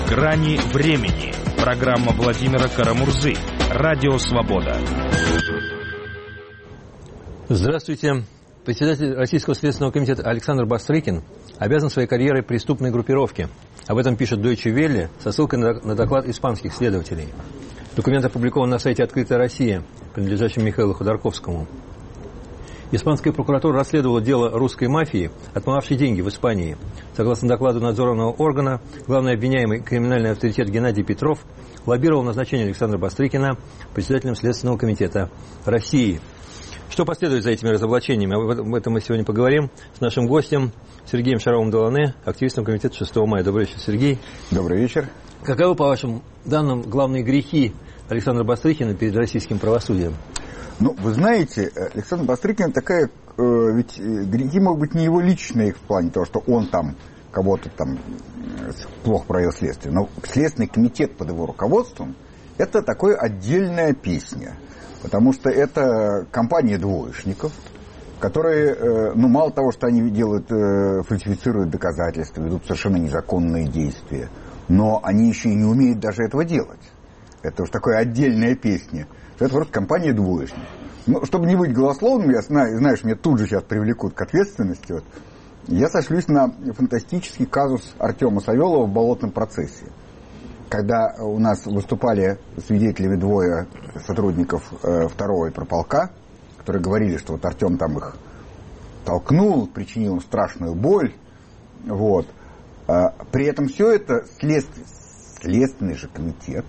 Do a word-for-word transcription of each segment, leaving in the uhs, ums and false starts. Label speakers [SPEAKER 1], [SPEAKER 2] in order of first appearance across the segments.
[SPEAKER 1] Грани времени. Программа Владимира Карамурзы. Радио Свобода.
[SPEAKER 2] Здравствуйте. Председатель Российского следственного комитета Александр Бастрыкин обязан своей карьерой преступной группировке. Об этом пишет Deutsche Welle со ссылкой на, на доклад испанских следователей. Документ опубликован на сайте «Открытая Россия», принадлежащем Михаилу Ходорковскому. Испанская прокуратура расследовала дело русской мафии, отмывавшей деньги в Испании. Согласно докладу надзорного органа, главный обвиняемый, криминальный авторитет Геннадий Петров, лоббировал назначение Александра Бастрыкина председателем Следственного комитета России. Что последует за этими разоблачениями? Об этом мы сегодня поговорим с нашим гостем Сергеем Шаровым-Делане, активистом комитета шестого мая. Добрый вечер, Сергей.
[SPEAKER 3] Добрый вечер.
[SPEAKER 2] Каковы, по вашим данным, главные грехи Александра Бастрыкина перед российским правосудием?
[SPEAKER 3] Ну, вы знаете, Александр Бастрыкин такая, э, ведь грехи могут быть не его личные в плане того, что он там кого-то там плохо провел следствие, но Следственный комитет под его руководством – это такая отдельная песня, потому что это компания двоечников, которые, ну, мало того, что они делают, фальсифицируют доказательства, ведут совершенно незаконные действия, но они еще и не умеют даже этого делать. Это уж такая отдельная песня. Это просто компания двоечников. Ну, чтобы не быть голословным, я знаю, знаешь, меня тут же сейчас привлекут к ответственности. Вот, я сошлюсь на фантастический казус Артема Савелова в болотном процессе. Когда у нас выступали свидетелями двое сотрудников э, второго прополка, которые говорили, что вот Артем там их толкнул, причинил им страшную боль. Вот. А, при этом все это след... Следственный же комитет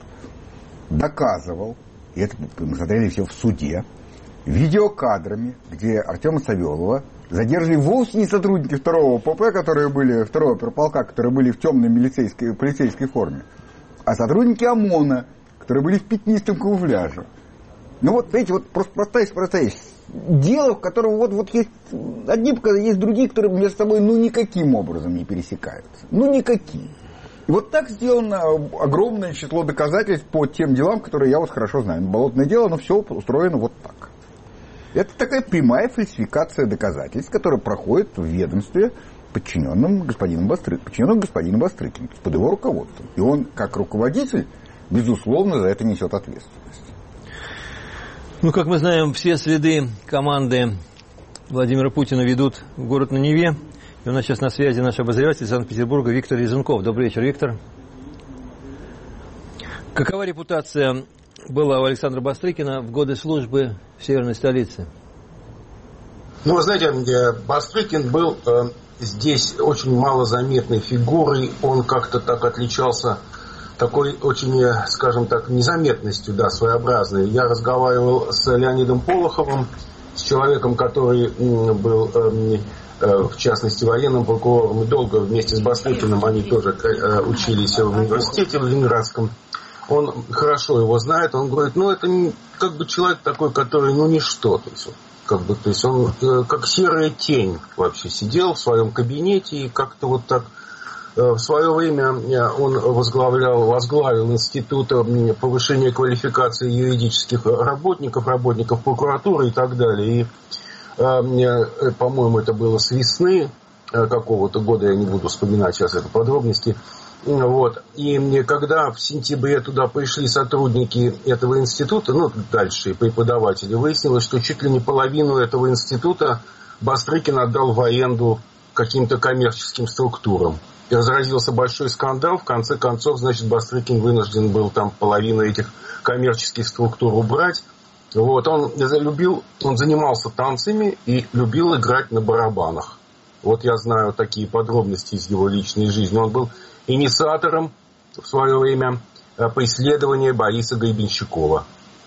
[SPEAKER 3] доказывал, и это мы смотрели все в суде, видеокадрами, где Артема Савелова задержали вовсе не сотрудники второго ПП, которые были, второго прополка, которые были в темной милицейской, полицейской форме, а сотрудники ОМОНа, которые были в пятнистом камуфляже. Ну вот, видите, вот просто простая, простая дело, в котором вот, вот есть одни показания, есть другие, которые между собой ну никаким образом не пересекаются. Ну никаким. И вот так сделано огромное число доказательств по тем делам, которые я вот хорошо знаю. Болотное дело, но все устроено вот так. Это такая прямая фальсификация доказательств, которая проходит в ведомстве, подчиненном господину Бастрыкину, подчиненном господину Бастрыкину, под его руководством. И он, как руководитель, безусловно, за это несет ответственность.
[SPEAKER 2] Ну, как мы знаем, все следы команды Владимира Путина ведут в город на Неве. И у нас сейчас на связи наш обозреватель из Санкт-Петербурга Виктор Резунков. Добрый вечер, Виктор. Какова репутация была у Александра Бастрыкина в годы службы в северной столице?
[SPEAKER 4] Ну, вы знаете, Бастрыкин был э, здесь очень малозаметной фигурой. Он как-то так отличался такой очень, скажем так, незаметностью, да, своеобразной. Я разговаривал с Леонидом Полоховым, с человеком, который э, был... Э, в частности, военным прокурором, и долго вместе с Бастрыкиным они тоже учились в университете в Ленинградском. Он хорошо его знает, он говорит, ну, это как бы человек такой, который, ну, ничто, то есть, как бы, то есть он как серая тень вообще сидел в своем кабинете и как-то вот так. В свое время он возглавлял, возглавил институт повышения квалификации юридических работников, работников прокуратуры и так далее. И по-моему, это было с весны какого-то года, я не буду вспоминать сейчас это подробности. Вот. И когда в сентябре туда пришли сотрудники этого института, ну, дальше преподаватели, выяснилось, что чуть ли не половину этого института Бастрыкин отдал в аренду каким-то коммерческим структурам. И разразился большой скандал. В конце концов, значит, Бастрыкин вынужден был там половину этих коммерческих структур убрать. Вот, он любил, он занимался танцами и любил играть на барабанах. Вот я знаю такие подробности из его личной жизни. Он был инициатором в свое время преследования Бориса Гребенщикова.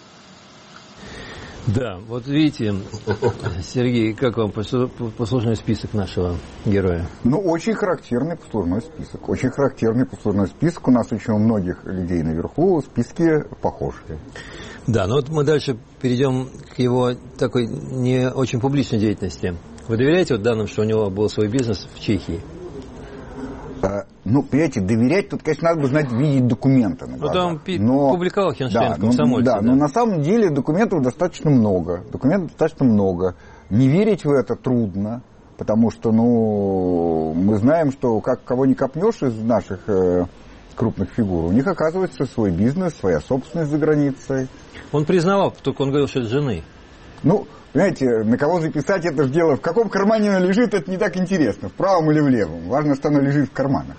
[SPEAKER 2] Да, вот видите, Сергей, как вам послужной список нашего героя?
[SPEAKER 3] Ну, очень характерный послужной список. Очень характерный послужной список. У нас очень у многих людей наверху списки похожие.
[SPEAKER 2] Да, ну вот мы дальше перейдем к его такой не очень публичной деятельности. Вы доверяете вот данным, что у него был свой бизнес в Чехии?
[SPEAKER 3] А, ну, понимаете, доверять тут, конечно, надо бы знать, видеть документы.
[SPEAKER 2] Ну, там но, публиковал Хенштейн
[SPEAKER 3] да,
[SPEAKER 2] в «Комсомольце».
[SPEAKER 3] Да, да, но на самом деле документов достаточно много. Документов достаточно много. Не верить в это трудно, потому что, ну, мы знаем, что как кого не копнешь из наших э, крупных фигур, у них оказывается свой бизнес, своя собственность за границей.
[SPEAKER 2] Он признавал, только он говорил, что это жены.
[SPEAKER 3] Ну, знаете, на кого записать это же дело, в каком кармане оно лежит, это не так интересно, в правом или в левом. Важно, что оно лежит в карманах.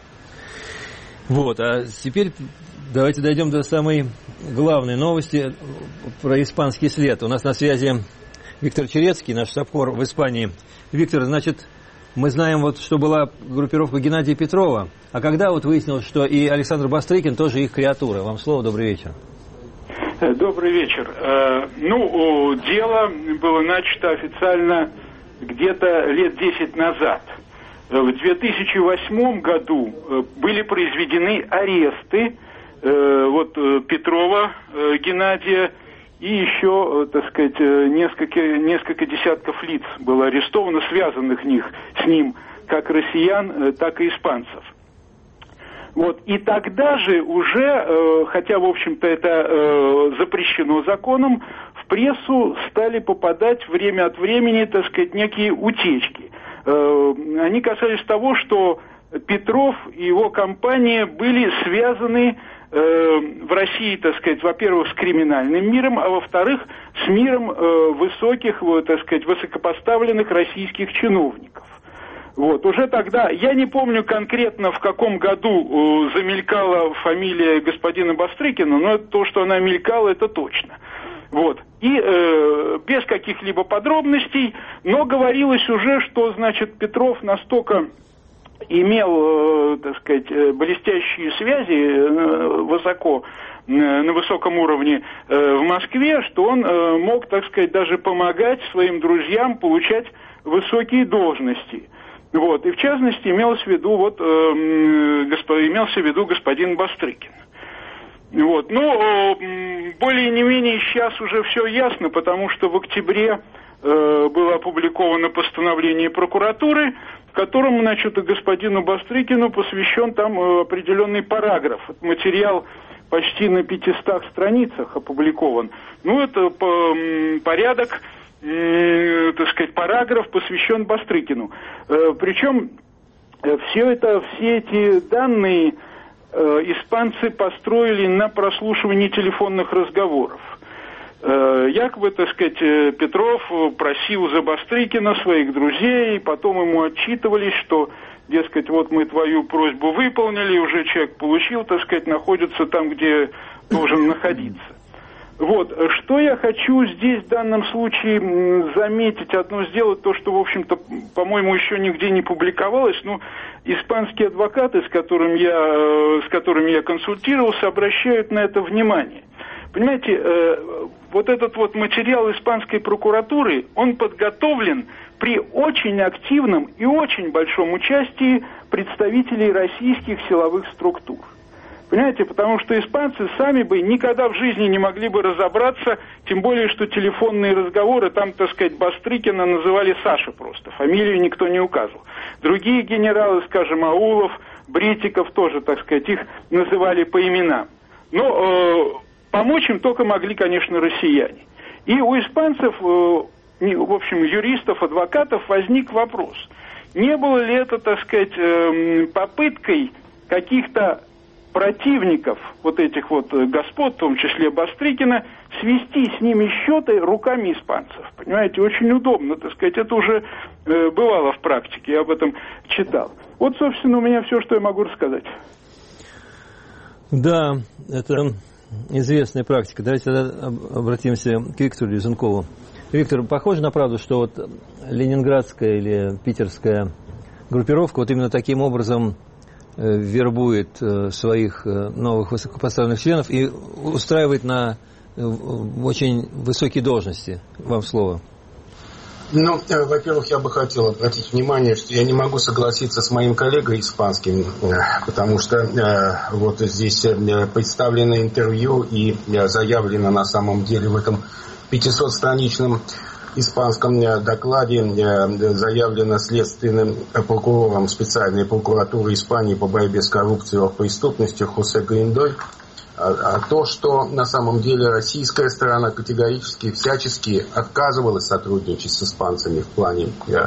[SPEAKER 2] Вот, а теперь давайте дойдем до самой главной новости про испанский след. У нас на связи Виктор Черецкий, наш САПКОР в Испании. Виктор, значит, мы знаем, вот, что была группировка Геннадия Петрова, а когда вот выяснилось, что и Александр Бастрыкин тоже их креатура? Вам слово, добрый вечер.
[SPEAKER 5] Добрый вечер. Ну, дело было начато официально где-то лет десять назад. В две тысячи восьмом году были произведены аресты вот Петрова Геннадия и еще, так сказать, несколько, несколько десятков лиц было арестовано, связанных них с ним, как россиян, так и испанцев. Вот. И тогда же уже, хотя, в общем-то, это запрещено законом, в прессу стали попадать время от времени, так сказать, некие утечки. Они касались того, что Петров и его компания были связаны в России, так сказать, во-первых, с криминальным миром, а во-вторых, с миром высоких, так сказать, высокопоставленных российских чиновников. Вот, уже тогда, я не помню конкретно, в каком году э, замелькала фамилия господина Бастрыкина, но то, что она мелькала, это точно. Вот, и э, без каких-либо подробностей, но говорилось уже, что, значит, Петров настолько имел, э, так сказать, блестящие связи э, высоко, э, на высоком уровне э, в Москве, что он э, мог, так сказать, даже помогать своим друзьям получать высокие должности. Вот, и в частности имелось в виду, вот, э, госп... имелся в виду господин Бастрыкин. Вот, ну, э, более не менее сейчас уже все ясно, потому что в октябре э, было опубликовано постановление прокуратуры, в котором, значит, господину Бастрыкину посвящен там э, определенный параграф. Материал почти на пятистах страницах опубликован. Ну, это по, э, порядок... так сказать, параграф посвящен Бастрыкину. Причем все это, все эти данные испанцы построили на прослушивании телефонных разговоров. Якобы, так сказать, Петров просил за Бастрыкина своих друзей, потом ему отчитывались, что, дескать, вот мы твою просьбу выполнили, уже человек получил, так сказать, находится там, где должен находиться. Вот, что я хочу здесь в данном случае заметить, одно сделать, то, что, в общем-то, по-моему, еще нигде не публиковалось, но испанские адвокаты, с которыми я, с которыми я консультировался, обращают на это внимание. Понимаете, вот этот вот материал испанской прокуратуры, он подготовлен при очень активном и очень большом участии представителей российских силовых структур. Понимаете, потому что испанцы сами бы никогда в жизни не могли бы разобраться, тем более, что телефонные разговоры, там, так сказать, Бастрыкина называли Саша просто, фамилию никто не указывал. Другие генералы, скажем, Аулов, Бритиков тоже, так сказать, их называли по именам. Но э, помочь им только могли, конечно, россияне. И у испанцев, э, в общем, юристов, адвокатов возник вопрос, не было ли это, так сказать, э, попыткой каких-то противников вот этих вот господ, в том числе Бастрыкина, свести с ними счеты руками испанцев. Понимаете, очень удобно, так сказать, это уже э, бывало в практике, я об этом читал. Вот, собственно, у меня все, что я могу рассказать.
[SPEAKER 2] Да, это известная практика. Давайте обратимся к Виктору Лизункову. Виктор, похоже на правду, что вот ленинградская или питерская группировка вот именно таким образом вербует своих новых высокопоставленных членов и устраивает на очень высокие должности? Вам слово.
[SPEAKER 4] Ну, во-первых, я бы хотел обратить внимание, что я не могу согласиться с моим коллегой испанским, потому что вот здесь представлено интервью и заявлено на самом деле в этом пятисотстраничном испанском докладе заявлено следственным прокурором специальной прокуратуры Испании по борьбе с коррупцией и преступностью Хосе Гриндой, а то, что на самом деле российская сторона категорически всячески отказывалась сотрудничать с испанцами в плане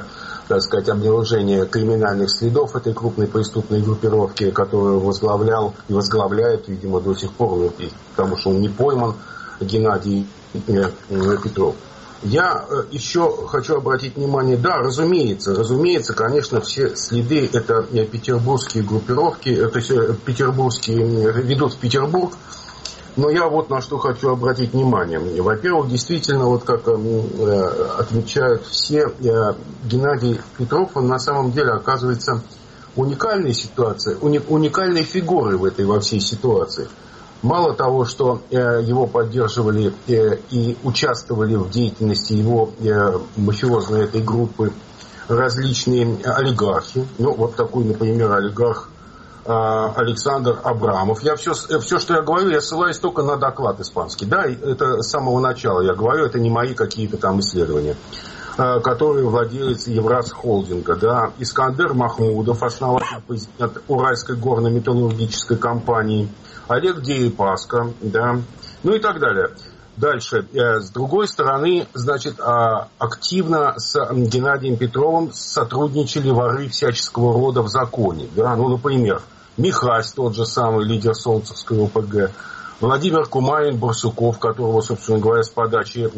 [SPEAKER 4] так сказать, обнаружения криминальных следов этой крупной преступной группировки, которую возглавлял и возглавляет, видимо, до сих пор, потому что он не пойман, Геннадий Петров. Я еще хочу обратить внимание, да, разумеется, разумеется, конечно, все следы, это петербургские группировки, то есть петербургские, ведут в Петербург, но я вот на что хочу обратить внимание. Во-первых, действительно, вот как отмечают все, Геннадий Петров, он на самом деле оказывается уникальной ситуацией, уникальной фигурой в этой во всей ситуации. Мало того, что э, его поддерживали э, и участвовали в деятельности его э, мафиозной этой группы различные олигархи, ну вот такой, например, олигарх э, Александр Абрамов. Я все, все, что я говорю, я ссылаюсь только на доклад испанский. Да, это с самого начала я говорю, это не мои какие-то там исследования, э, которые владелец Евраз Холдинга, да, Искандер Махмудов, основатель Уральской горно-металлургической компании, Олег Дерипаска, да, ну и так далее. Дальше, с другой стороны, значит, активно с Геннадием Петровым сотрудничали воры всяческого рода в законе. Да? Ну, например, Михась, тот же самый лидер Солнцевской ОПГ, Владимир Куманин, Барсуков, которого, собственно говоря, с подачи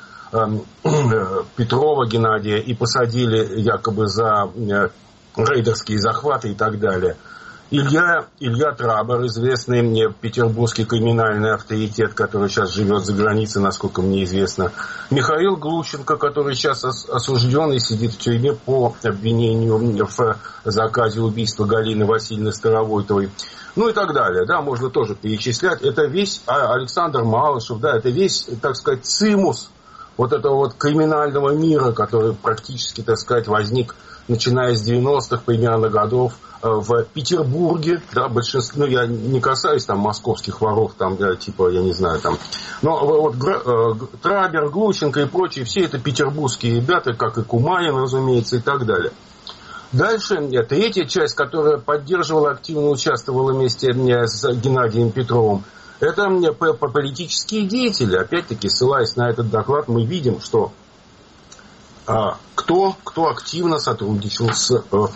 [SPEAKER 4] Петрова Геннадия и посадили якобы за рейдерские захваты и так далее. Илья, Илья Трабор, известный мне петербургский криминальный авторитет, который сейчас живет за границей, насколько мне известно. Михаил Глущенко, который сейчас осужден и сидит в тюрьме по обвинению в заказе убийства Галины Васильевны Старовойтовой. Ну и так далее. Да, можно тоже перечислять. Это весь Александр Малышев, да, это весь, так сказать, цимус вот этого вот криминального мира, который практически, так сказать, возник, начиная с девяностых примерно годов, в Петербурге, да, большинство, ну, я не касаюсь там московских воров, там, да, типа, я не знаю, там, но вот Трабер, Глущенко и прочие, все это петербургские ребята, как и Куманин, разумеется, и так далее. Дальше, третья часть, которая поддерживала, активно участвовала вместе с Геннадием Петровым, это политические деятели. Опять-таки, ссылаясь на этот доклад, мы видим, что а, кто, кто активно сотрудничал с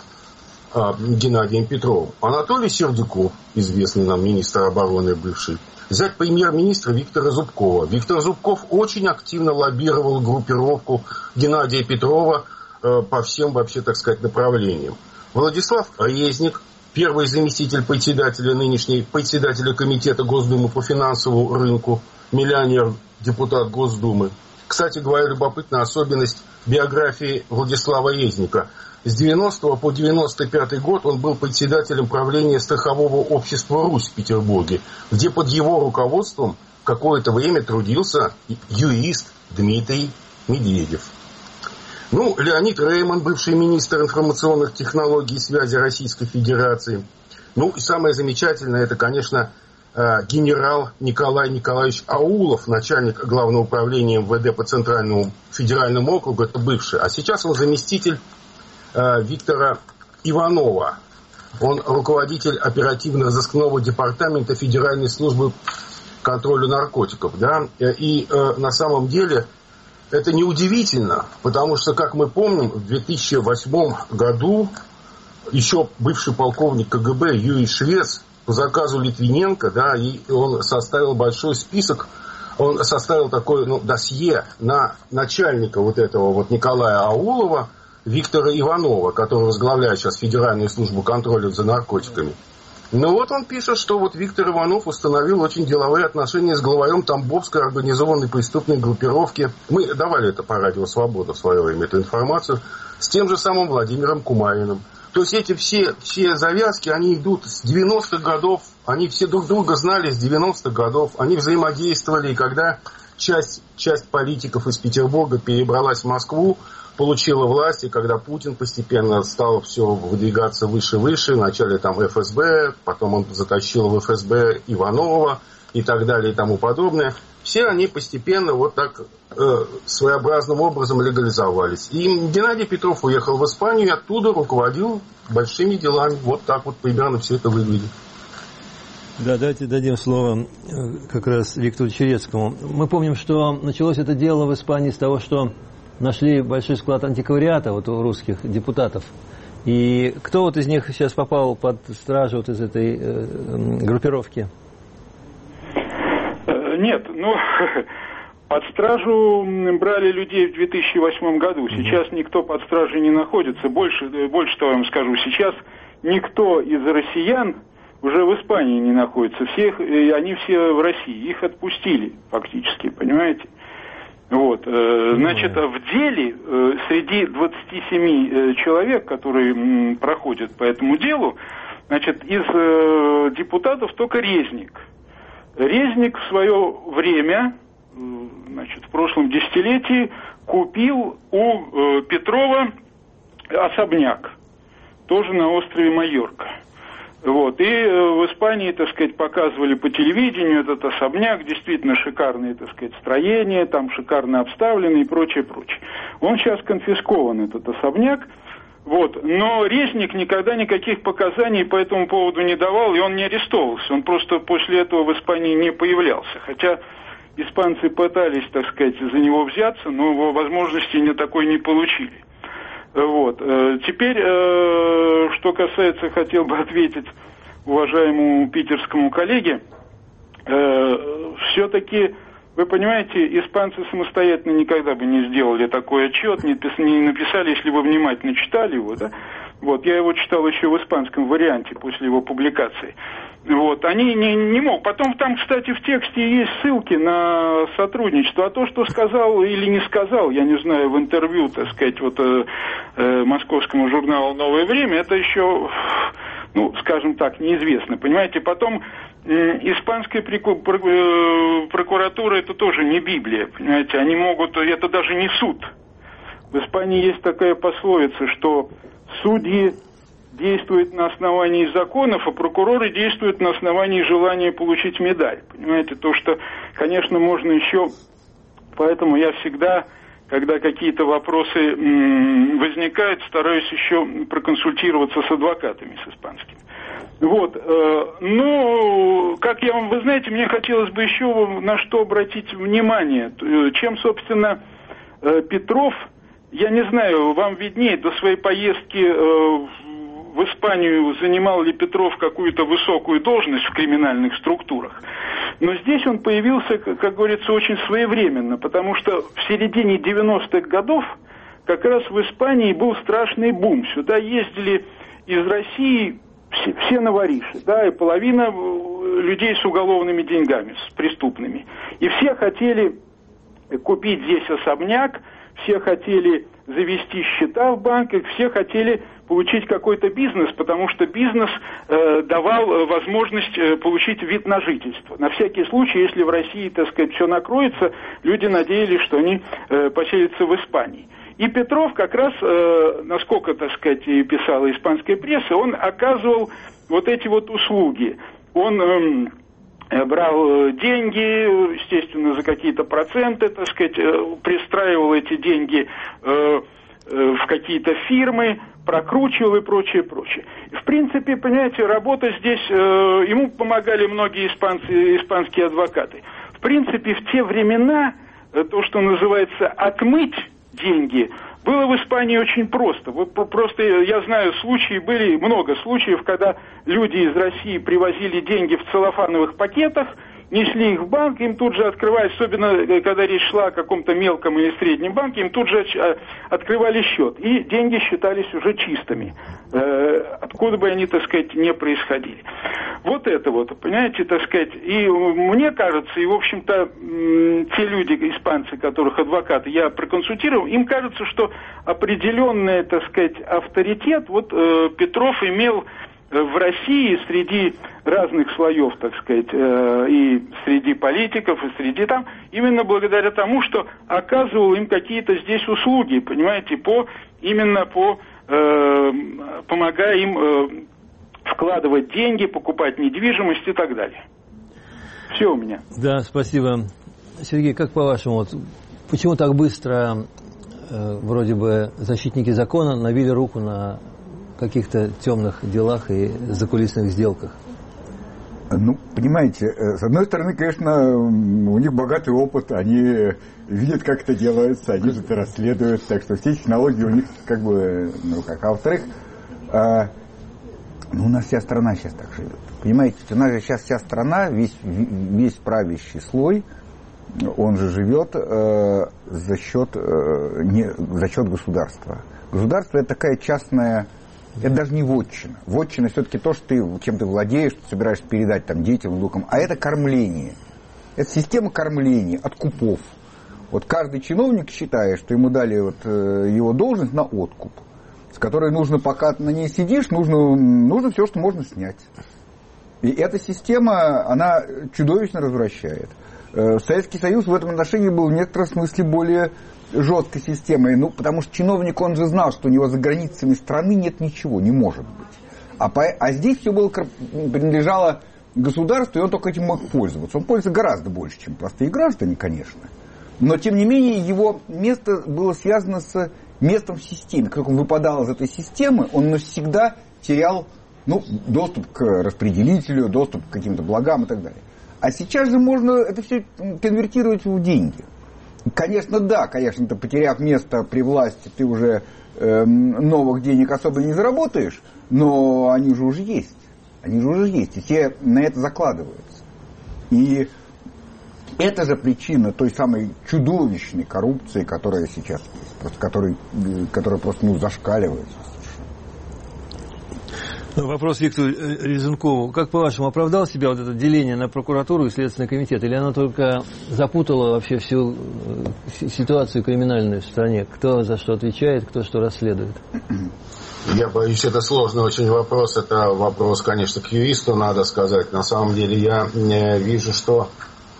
[SPEAKER 4] Геннадием Петровым. Анатолий Сердюков, известный нам министр обороны бывший. Взять премьер-министра Виктора Зубкова. Виктор Зубков очень активно лоббировал группировку Геннадия Петрова э, по всем, вообще, так сказать, направлениям. Владислав Резник, первый заместитель председателя, нынешний председателя комитета Госдумы по финансовому рынку, миллионер, депутат Госдумы. Кстати говоря, любопытная особенность биографии Владислава Резника. С девяностого по девяносто пятый год он был председателем правления страхового общества «Русь» в Петербурге, где под его руководством какое-то время трудился юрист Дмитрий Медведев. Ну, Леонид Рейман, бывший министр информационных технологий и связи Российской Федерации. Ну, и самое замечательное, это, конечно, генерал Николай Николаевич Аулов, начальник Главного управления эм вэ дэ по Центральному федеральному округу, это бывший. А сейчас он заместитель Виктора Иванова. Он руководитель оперативно-розыскного департамента Федеральной службы контроля наркотиков. Да? И э, на самом деле это неудивительно, потому что, как мы помним, в две тысячи восьмом году еще бывший полковник ка гэ бэ Юрий Швец по заказу Литвиненко, да, и он составил большой список, он составил такое, ну, досье на начальника вот этого вот Николая Аулова, Виктора Иванова, который возглавляет сейчас Федеральную службу контроля за наркотиками. Ну вот он пишет, что вот Виктор Иванов установил очень деловые отношения с главарем Тамбовской организованной преступной группировки. Мы давали это по радио «Свобода» в свое время, эту информацию, с тем же самым Владимиром Куманиным. То есть эти все, все завязки, они идут с девяностых годов, они все друг друга знали с девяностых годов, они взаимодействовали, и когда часть, часть политиков из Петербурга перебралась в Москву, получила власть, и когда Путин постепенно стал все выдвигаться выше-выше, вначале там эф эс бэ, потом он затащил в эф эс бэ Иванова и так далее и тому подобное, все они постепенно вот так э, своеобразным образом легализовались. И Геннадий Петров уехал в Испанию и оттуда руководил большими делами. Вот так вот примерно все это выглядит.
[SPEAKER 2] Да, давайте дадим слово как раз Виктору Черецкому. Мы помним, что началось это дело в Испании с того, что нашли большой склад антиквариата вот у русских депутатов. И кто вот из них сейчас попал под стражу вот из этой э, группировки?
[SPEAKER 5] Нет, ну, под стражу брали людей в две тысячи восьмом году. Сейчас никто под стражей не находится. Больше, больше того я вам скажу, сейчас никто из россиян уже в Испании не находится. Всех, они все в России. Их отпустили фактически, понимаете? Вот, значит, в деле среди двадцати семи человек, которые проходят по этому делу, значит, из депутатов только Резник. Резник в свое время, значит, в прошлом десятилетии купил у Петрова особняк, тоже на острове Майорка. Вот. И в Испании, так сказать, показывали по телевидению этот особняк, действительно шикарные, так сказать, строения, там шикарно обставлены и прочее, прочее. Он сейчас конфискован, этот особняк, вот. Но Резник никогда никаких показаний по этому поводу не давал, и он не арестовывался. Он просто после этого в Испании не появлялся. Хотя испанцы пытались, так сказать, за него взяться, но возможности не такой не получили. Вот. Теперь, что касается, хотел бы ответить уважаемому питерскому коллеге, все-таки, вы понимаете, испанцы самостоятельно никогда бы не сделали такой отчет, не написали, если вы внимательно читали его, да? Вот, я его читал еще в испанском варианте после его публикации. Вот, они не, не могут. Потом там, кстати, в тексте есть ссылки на сотрудничество. А то, что сказал или не сказал, я не знаю, в интервью, так сказать, вот э, э, московскому журналу «Новое время», это еще, ну, скажем так, неизвестно. Понимаете, потом э, испанская прику, про, э, прокуратура, это тоже не Библия, понимаете, они могут, это даже не суд. В Испании есть такая пословица, что судьи действуют на основании законов, а прокуроры действуют на основании желания получить медаль. Понимаете, то, что, конечно, можно еще... Поэтому я всегда, когда какие-то вопросы м- возникают, стараюсь еще проконсультироваться с адвокатами, с испанскими. Вот. Э, ну, как я вам... Вы знаете, мне хотелось бы еще на что обратить внимание. Чем, собственно, э, Петров... Я не знаю, вам виднее, до своей поездки э, в Испанию занимал ли Петров какую-то высокую должность в криминальных структурах. Но здесь он появился, как говорится, очень своевременно, потому что в середине девяностых годов как раз в Испании был страшный бум. Сюда ездили из России все, все новориши, да, и половина людей с уголовными деньгами, с преступными. И все хотели купить здесь особняк, все хотели завести счета в банках, все хотели получить какой-то бизнес, потому что бизнес э, давал возможность э, получить вид на жительство. На всякий случай, если в России, так сказать, все накроется, люди надеялись, что они э, поселятся в Испании. И Петров как раз, э, насколько, так сказать, и писала испанская пресса, он оказывал вот эти вот услуги. Он... Э, брал деньги, естественно, за какие-то проценты, так сказать, пристраивал эти деньги э, э, в какие-то фирмы, прокручивал и прочее, прочее. В принципе, понимаете, работа здесь, э, ему помогали многие испанцы, испанские адвокаты. В принципе, в те времена э, то, что называется отмыть деньги, было в Испании очень просто. Вот просто я знаю, случаи были, много случаев, когда люди из России привозили деньги в целлофановых пакетах, несли их в банк, им тут же открывали, особенно когда речь шла о каком-то мелком или среднем банке, им тут же открывали счет. И деньги считались уже чистыми, откуда бы они, так сказать, не происходили. Вот это вот, понимаете, так сказать. И мне кажется, и, в общем-то, те люди, испанцы, которых адвокаты я проконсультировал, им кажется, что определенный, так сказать, авторитет вот Петров имел в России среди разных слоев, так сказать, э, и среди политиков, и среди там, именно благодаря тому, что оказывал им какие-то здесь услуги, понимаете, по, именно по, э, помогая им э, вкладывать деньги, покупать недвижимость и так далее. Все у меня.
[SPEAKER 2] Да, спасибо. Сергей, как по-вашему, вот, почему так быстро э, вроде бы защитники закона навели руку на каких-то темных делах и закулисных сделках?
[SPEAKER 3] Ну, понимаете, с одной стороны, конечно, у них богатый опыт, они видят, как это делается, они же это расследуют, так что все технологии у них как бы, ну как, а во-вторых, а, ну, у нас вся страна сейчас так живет. Понимаете, у нас же сейчас вся страна, весь, весь правящий слой, он же живет э, за счет, э, не, за счет государства. Государство — это такая частная... Это даже не вотчина. Вотчина все-таки то, что ты, чем ты владеешь, что собираешься передать там, детям, внукам. А это кормление. Это система кормления, откупов. Вот каждый чиновник считает, что ему дали вот, э, его должность на откуп, с которой нужно, пока на ней сидишь, нужно, нужно все, что можно снять. И эта система, она чудовищно развращает. Э, Советский Союз в этом отношении был в некотором смысле более... жесткой системой, ну, потому что чиновник, он же знал, что у него за границами страны нет ничего, не может быть. А, по, а здесь все было, принадлежало государству, и он только этим мог пользоваться. Он пользуется гораздо больше, чем простые граждане, конечно. Но, тем не менее, его место было связано с местом в системе. Как он выпадал из этой системы, он навсегда терял, ну, доступ к распределителю, доступ к каким-то благам и так далее. А сейчас же можно это все конвертировать в деньги. Конечно, да, конечно, ты, потеряв место при власти, ты уже э, новых денег особо не заработаешь, но они же уже есть. Они же уже есть, и все на это закладываются. И это же причина той самой чудовищной коррупции, которая сейчас есть, просто, которая, которая просто ну, зашкаливает.
[SPEAKER 2] Вопрос Виктору Резункову. Как, по-вашему, оправдало себя вот это деление на прокуратуру и Следственный комитет? Или оно только запутало вообще всю ситуацию криминальную в стране? Кто за что отвечает, кто что расследует?
[SPEAKER 4] Я боюсь, это сложный очень вопрос. Это вопрос, конечно, к юристу надо сказать. На самом деле я вижу, что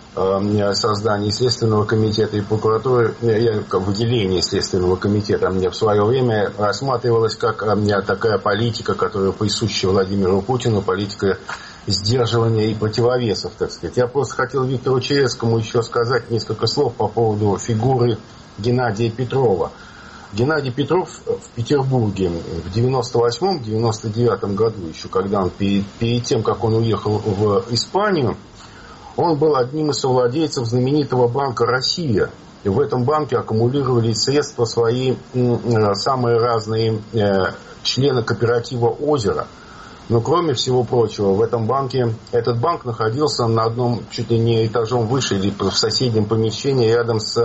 [SPEAKER 4] создание Следственного комитета и прокуратуры, я, выделение Следственного комитета мне в свое время рассматривалось как такая политика, которая присуща Владимиру Путину, политика сдерживания и противовесов, так сказать. Я просто хотел Виктору Черецкому еще сказать несколько слов по поводу фигуры Геннадия Петрова. Геннадий Петров в Петербурге в девяносто восьмом — девяносто девятом году, еще когда он перед, перед тем, как он уехал в Испанию, он был одним из совладельцев знаменитого банка «Россия». И в этом банке аккумулировали средства свои самые разные члены кооператива «Озеро». Но кроме всего прочего, в этом банке, этот банк находился на одном, чуть ли не этажом выше или в соседнем помещении рядом с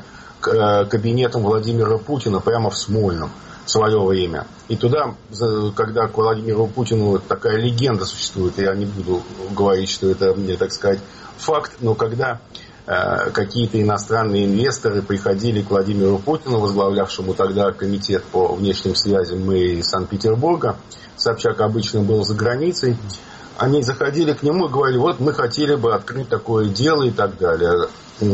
[SPEAKER 4] кабинетом Владимира Путина, прямо в Смольном, в свое время. И туда, когда к Владимиру Путину такая легенда существует, я не буду говорить, что это, так сказать, факт, но когда э, какие-то иностранные инвесторы приходили к Владимиру Путину, возглавлявшему тогда комитет по внешним связям мэрии Санкт-Петербурга, Собчак обычно был за границей, они заходили к нему и говорили: вот мы хотели бы открыть такое дело и так далее.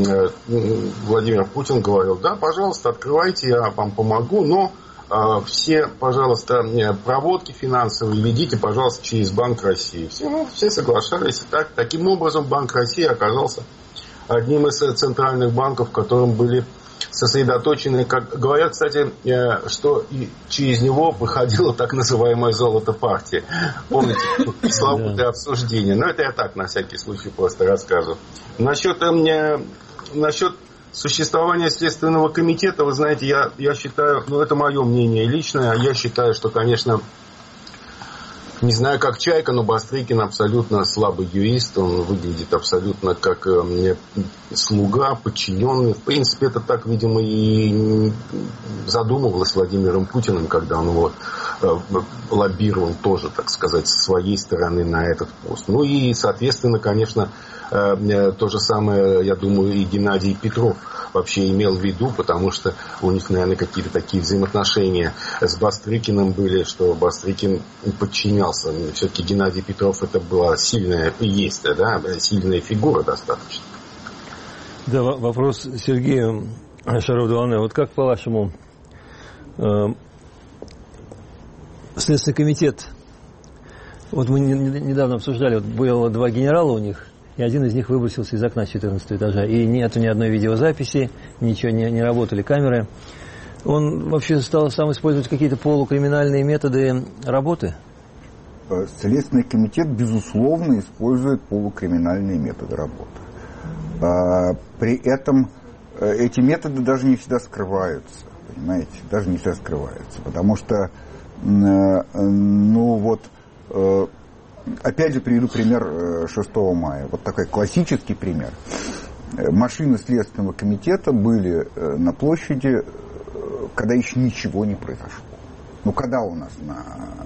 [SPEAKER 4] Владимир Путин говорил: да, пожалуйста, открывайте, я вам помогу, но э, все, пожалуйста, проводки финансовые ведите, пожалуйста, через Банк России. Все, ну, все соглашались. И так, таким образом, Банк России оказался одним из центральных банков, в котором были сосредоточены, как говорят, кстати, э, что и через него выходило так называемое золото партии. Помните, пресловутое обсуждение. Но это я так, на всякий случай, просто рассказываю. Насчет, э, насчет существования Следственного комитета, вы знаете, я, я считаю, ну это мое мнение личное, я считаю, что, конечно, не знаю, как Чайка, но Бастрыкин абсолютно слабый юрист, он выглядит абсолютно как э, слуга, подчиненный. В принципе, это так, видимо, и задумывалось Владимиром Путиным, когда он его э, лоббировал тоже, так сказать, со своей стороны на этот пост. Ну и, соответственно, конечно, э, то же самое, я думаю, и Геннадий Петров вообще имел в виду, потому что у них, наверное, какие-то такие взаимоотношения с Бастрыкиным были, что Бастрыкин подчинялся. Все-таки Геннадий Петров — это была сильная, есть, да, сильная фигура достаточно.
[SPEAKER 2] Да, вопрос Сергею Шаров-Долане. Вот как, по-вашему, э, Следственный комитет, вот мы недавно обсуждали, вот было два генерала у них, и один из них выбросился из окна с четырнадцатого этажа. И нету ни одной видеозаписи, ничего, не, не работали камеры. Он вообще стал сам использовать какие-то полукриминальные методы работы?
[SPEAKER 3] Следственный комитет, безусловно, использует полукриминальные методы работы. При этом эти методы даже не всегда скрываются, понимаете, даже не всегда скрываются, потому что, ну вот, опять же приведу пример шестого мая, вот такой классический пример. Машины Следственного комитета были на площади, когда еще ничего не произошло. Ну, когда у нас на,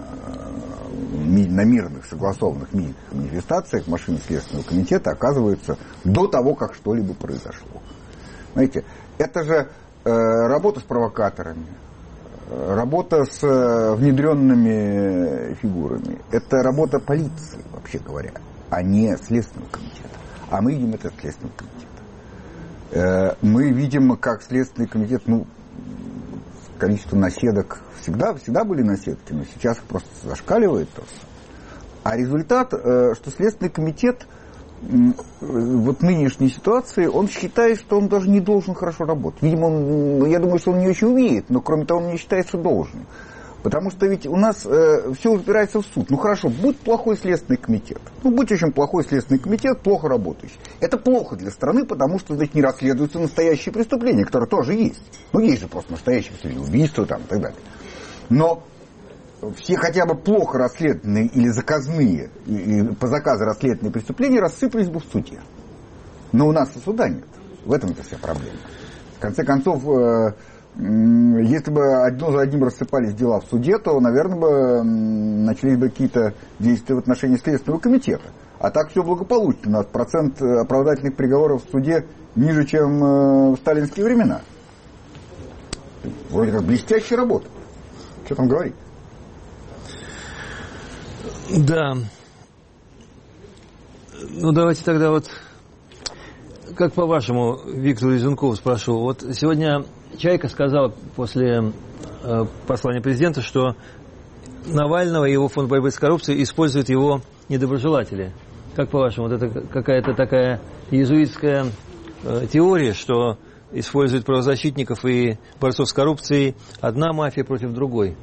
[SPEAKER 3] на мирных, согласованных мирных манифестациях машины Следственного комитета оказываются до того, как что-либо произошло. Знаете, это же э, работа с провокаторами, работа с э, внедренными фигурами. Это работа полиции, вообще говоря, а не Следственного комитета. А мы видим это Следственного комитета. Э, мы видим, как Следственный комитет, ну, количество наседок всегда, всегда были наседки, но сейчас их просто зашкаливает. А результат, э, что Следственный комитет вот в нынешней ситуации, он считает, что он даже не должен хорошо работать. Видимо, он, я думаю, что он не очень умеет, но кроме того, он не считает, что должен. Потому что ведь у нас э, все упирается в суд. Ну хорошо, будь плохой Следственный комитет. Ну, будь очень плохой Следственный комитет, плохо работающий. Это плохо для страны, потому что, значит, не расследуются настоящие преступления, которые тоже есть. Ну, есть же просто настоящие преступления, убийства там и так далее. Но все хотя бы плохо расследованные или заказные, и по заказу расследованные преступления рассыпались бы в суде. Но у нас и суда нет. В этом-то вся проблема. В конце концов, если бы одно за одним рассыпались дела в суде, то, наверное, бы начались бы какие-то действия в отношении Следственного комитета. А так все благополучно. У нас процент оправдательных приговоров в суде ниже, чем в сталинские времена. Вроде как блестящая работа. Что там говорить?
[SPEAKER 2] Да. Ну, давайте тогда вот, как по-вашему, Виктор Изюнков спрашивал, вот сегодня Чайка сказал после э, послания президента, что Навального и его фонд борьбы с коррупцией используют его недоброжелатели. Как по-вашему, вот это какая-то такая иезуитская э, теория, что используют правозащитников и борцов с коррупцией одна мафия против другой?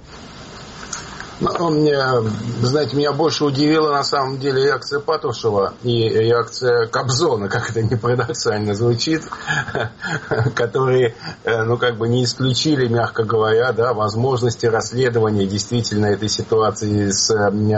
[SPEAKER 4] Ну, мне, знаете, меня больше удивила на самом деле реакция Патрушева и реакция Кобзона, как это не парадоксально звучит, которые, ну, как бы не исключили, мягко говоря, да, возможности расследования действительно этой ситуации с,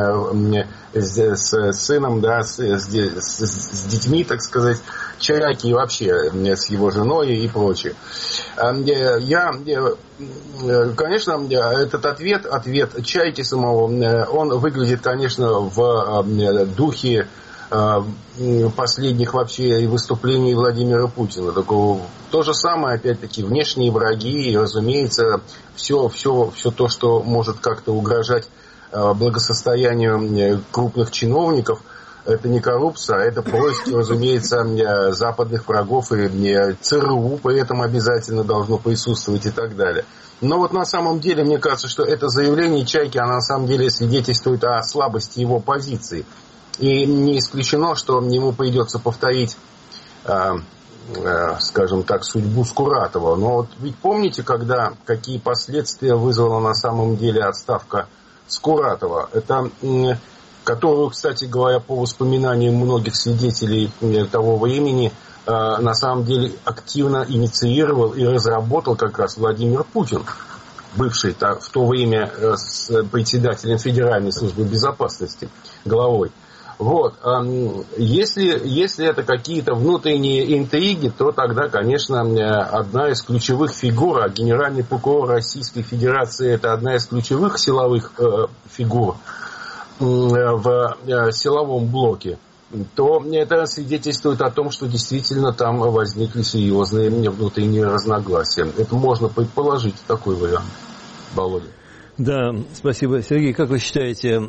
[SPEAKER 4] с, с сыном, да, с, с, с детьми, так сказать, Чайки и вообще с его женой и прочее. Я, конечно, этот ответ, ответ Чайки самого, он выглядит, конечно, в духе последних вообще выступлений Владимира Путина. Такого, то же самое, опять-таки, внешние враги, и, разумеется, все, все, все то, что может как-то угрожать благосостоянию крупных чиновников, это не коррупция, а это поиски, разумеется, западных врагов, и ЦРУ при этом обязательно должно присутствовать и так далее. Но вот на самом деле, мне кажется, что это заявление Чайки, оно на самом деле свидетельствует о слабости его позиции. И не исключено, что ему придется повторить, э, э, скажем так, судьбу Скуратова. Но вот ведь помните, когда, какие последствия вызвала на самом деле отставка Скуратова? Это, э, которую, кстати говоря, по воспоминаниям многих свидетелей того времени, э, на самом деле активно инициировал и разработал как раз Владимир Путин, бывший в то время председателем Федеральной службы безопасности, главой. Вот. Если, если это какие-то внутренние интриги, то тогда, конечно, одна из ключевых фигур, а генеральный прокурор Российской Федерации — это одна из ключевых силовых фигур в силовом блоке, то это свидетельствует о том, что действительно там возникли серьезные внутренние разногласия. Это можно предположить, такой вариант. Володя.
[SPEAKER 2] Да, спасибо. Сергей, как вы считаете,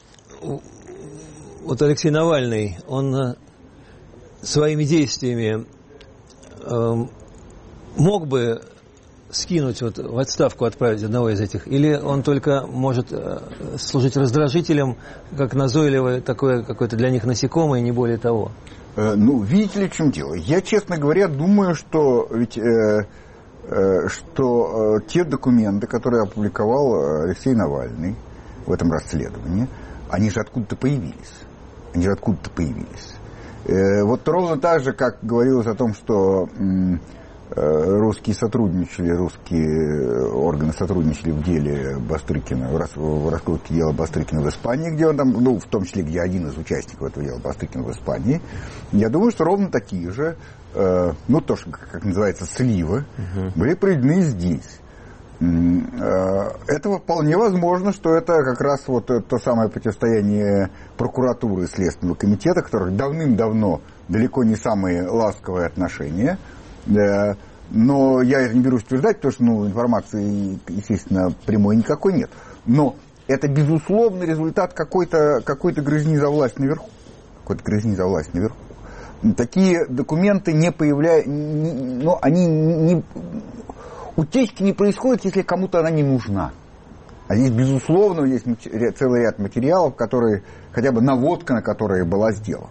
[SPEAKER 2] вот Алексей Навальный, он своими действиями э, мог бы скинуть, вот, в отставку отправить одного из этих, или он только может э, служить раздражителем, как назойливое такое какое-то для них насекомое, не более того?
[SPEAKER 3] Э, ну, видите ли, в чем дело? Я, честно говоря, думаю, что ведь э, э, что э, те документы, которые опубликовал Алексей Навальный в этом расследовании, они же откуда-то появились. Они же откуда-то появились. Вот ровно так же, как говорилось о том, что русские сотрудничали, русские органы сотрудничали в деле Бастрыкина, в раскрутке дела Бастрыкина в Испании, где он там, ну, в том числе, где один из участников этого дела Бастрыкина в Испании. Я думаю, что ровно такие же, ну, то, что, как называется, сливы, uh-huh. были проведены здесь. Это вполне возможно, что это как раз вот то самое противостояние прокуратуры и Следственного комитета, которых давным-давно далеко не самые ласковые отношения. Но я это не берусь утверждать, потому что ну, информации, естественно, прямой никакой нет. Но это, безусловно, результат какой-то, какой-то грызни за власть наверху. Какой-то грызни за власть наверху. Такие документы не появляются, ну, они не... Утечки не происходит, если кому-то она не нужна. А здесь, безусловно, есть целый ряд материалов, которые, хотя бы наводка на которые была сделана.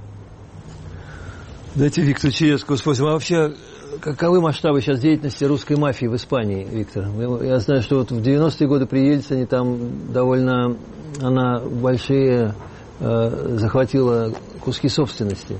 [SPEAKER 2] Дайте Виктору Чаевскому спросим. А вообще, каковы масштабы сейчас деятельности русской мафии в Испании, Виктор? Я знаю, что вот в девяностые годы при Ельцине там довольно она большие э, захватила куски собственности.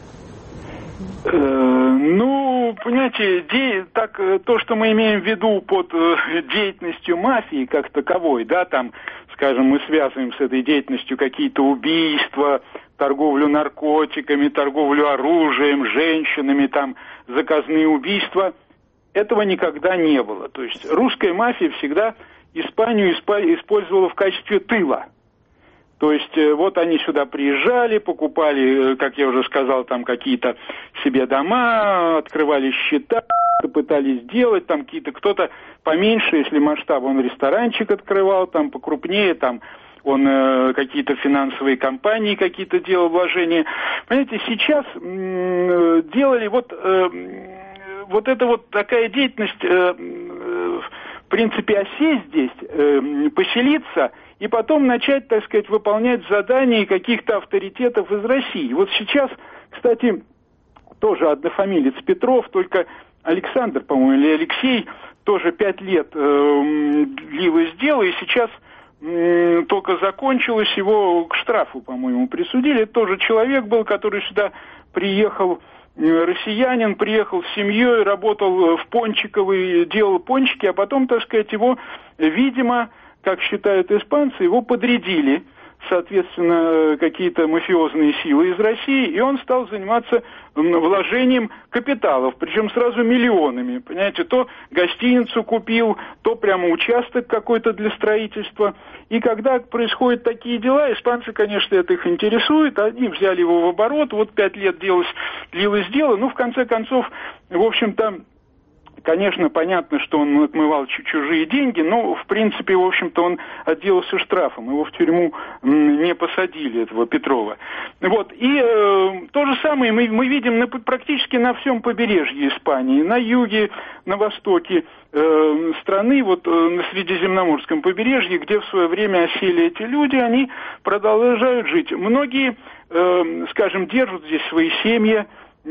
[SPEAKER 5] Ну, понимаете, де, так, то, что мы имеем в виду под э, деятельностью мафии как таковой, да, там, скажем, мы связываем с этой деятельностью какие-то убийства, торговлю наркотиками, торговлю оружием, женщинами, там, заказные убийства, этого никогда не было. То есть русская мафия всегда Испанию использовала в качестве тыла. То есть вот они сюда приезжали, покупали, как я уже сказал, там какие-то себе дома, открывали счета, пытались сделать, там какие-то, кто-то поменьше, если масштаб, он ресторанчик открывал, там покрупнее, там он э, какие-то финансовые компании какие-то делал вложения. Понимаете, сейчас э, делали вот, э, вот это вот такая деятельность, э, э, в принципе, осесть здесь, э, поселиться и потом начать, так сказать, выполнять задания каких-то авторитетов из России. Вот сейчас, кстати, тоже однофамилец Петров, только Александр, по-моему, или Алексей, тоже пять лет э, длилось дело, и сейчас э, только закончилось, его к штрафу, по-моему, присудили. Это тоже человек был, который сюда приехал, э, россиянин, приехал с семьей, работал в Пончиковой, делал пончики, а потом, так сказать, его, видимо, как считают испанцы, его подрядили, соответственно, какие-то мафиозные силы из России, и он стал заниматься вложением капиталов, причем сразу миллионами, понимаете, то гостиницу купил, то прямо участок какой-то для строительства. И когда происходят такие дела, испанцы, конечно, это их интересует, они взяли его в оборот, вот пять лет длилось, длилось дело, ну, в конце концов, в общем-то, конечно, понятно, что он отмывал чужие деньги, но, в принципе, в общем-то, он отделался штрафом. Его в тюрьму не посадили, этого Петрова. Вот. И э, то же самое мы, мы видим на, практически на всем побережье Испании, на юге, на востоке э, страны, вот э, на Средиземноморском побережье, где в свое время осели эти люди, они продолжают жить. Многие, э, скажем, держат здесь свои семьи,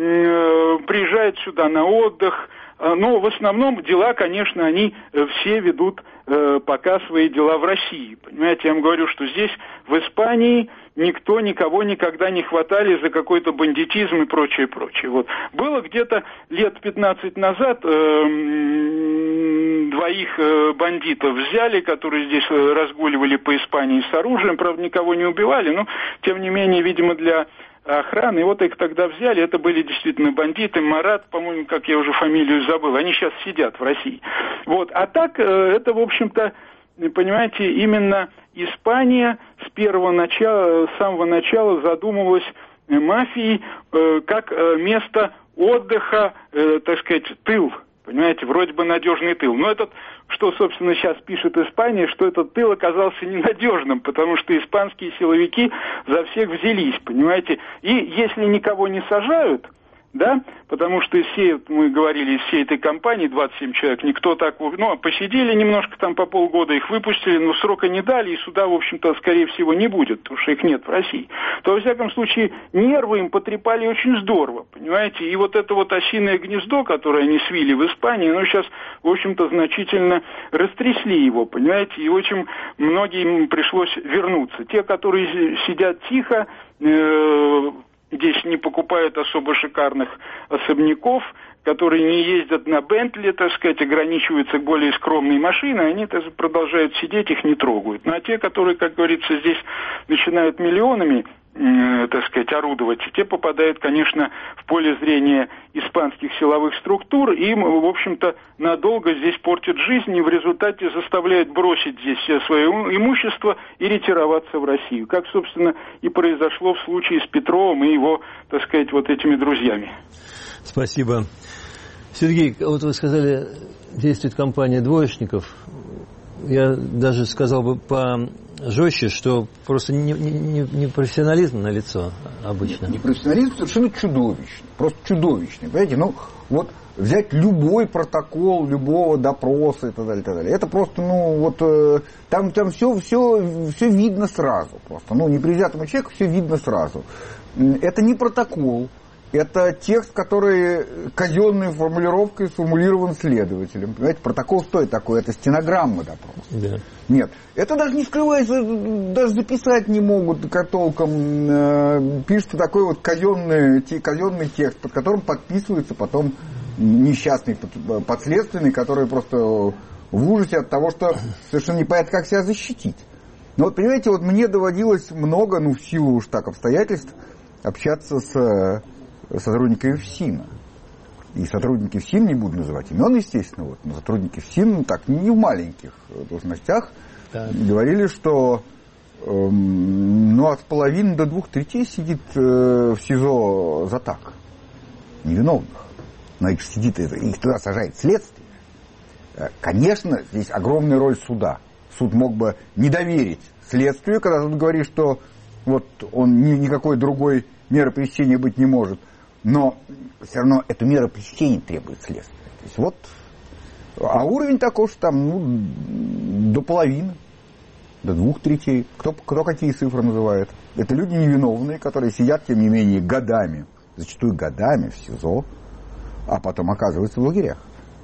[SPEAKER 5] э, приезжают сюда на отдых. Но в основном дела, конечно, они все ведут э, пока свои дела в России. Понимаете, я вам говорю, что здесь, в Испании, никто никого никогда не хватали за какой-то бандитизм и прочее, прочее. Вот. Было где-то лет пятнадцать назад э, двоих э, бандитов взяли, которые здесь разгуливали по Испании с оружием, правда, никого не убивали, но, тем не менее, видимо, для охраны, и вот их тогда взяли, это были действительно бандиты, Марат, по-моему, как я уже фамилию забыл, они сейчас сидят в России. Вот, а так, это, в общем-то, понимаете, именно Испания с первого начала, с самого начала задумывалась мафией как место отдыха, так сказать, тыл. Понимаете, вроде бы надежный тыл. Но этот, что, собственно, сейчас пишет Испания, что этот тыл оказался ненадежным, потому что испанские силовики за всех взялись, понимаете. И если никого не сажают, да, потому что из всей, мы говорили, из всей этой компании двадцать семь человек, никто так, ну, посидели немножко там по полгода, их выпустили, но срока не дали, и суда, в общем-то, скорее всего, не будет, потому что их нет в России. То, во всяком случае, нервы им потрепали очень здорово, понимаете, и вот это вот осиное гнездо, которое они свили в Испании, ну, сейчас, в общем-то, значительно растрясли его, понимаете, и очень многим пришлось вернуться. Те, которые сидят тихо, э- здесь не покупают особо шикарных особняков, которые не ездят на Бентли, так сказать, ограничиваются более скромной машиной, они так, продолжают сидеть, их не трогают. Ну а те, которые, как говорится, здесь начинают миллионами, э, так сказать, орудовать, те попадают, конечно, в поле зрения испанских силовых структур, и им, в общем-то, надолго здесь портят жизнь, и в результате заставляют бросить здесь все свое имущество и ретироваться в Россию. Как, собственно, и произошло в случае с Петровым и его, так сказать, вот этими друзьями.
[SPEAKER 2] Спасибо. Сергей, вот вы сказали, действует компания двоечников. Я даже сказал бы пожестче, что просто не, не, не профессионализм налицо обычно.
[SPEAKER 3] Не профессионализм совершенно чудовищный. Просто чудовищный. Понимаете, ну вот взять любой протокол любого допроса и так далее, и так далее. Это просто, ну вот э, там, там все, все, все видно сразу. Просто, ну, непредвзятому человеку все видно сразу. Это не протокол. Это текст, который казенной формулировкой сформулирован следователем. Понимаете, протокол что это такое? Это стенограмма допроса. Да. Нет, это даже не скрывается, даже записать не могут толком. Пишется такой вот казенный, казенный текст, под которым подписывается потом несчастный подследственный, который просто в ужасе от того, что совершенно непонятно, как себя защитить. Но вот, понимаете, вот мне доводилось много, ну, в силу уж так обстоятельств, общаться с сотрудниками ФСИНа. И сотрудники ФСИН, не буду называть имен, естественно, вот, но сотрудники ФСИН, ну так, не в маленьких должностях, да, говорили, что э, ну, от половины до двух третей сидит э, в СИЗО за так. Невиновных. Но их сидит, их туда сажает следствие. Конечно, здесь огромная роль суда. Суд мог бы не доверить следствию, когда тут говорит, что вот он ни, никакой другой меры пресечения быть не может. Но все равно эту меру пресечения требует следствие. То есть вот, а уровень такой, что там, ну, до половины, до двух третей. Кто, кто какие цифры называет? Это люди невиновные, которые сидят, тем не менее, годами, зачастую годами в СИЗО, а потом оказываются в лагерях.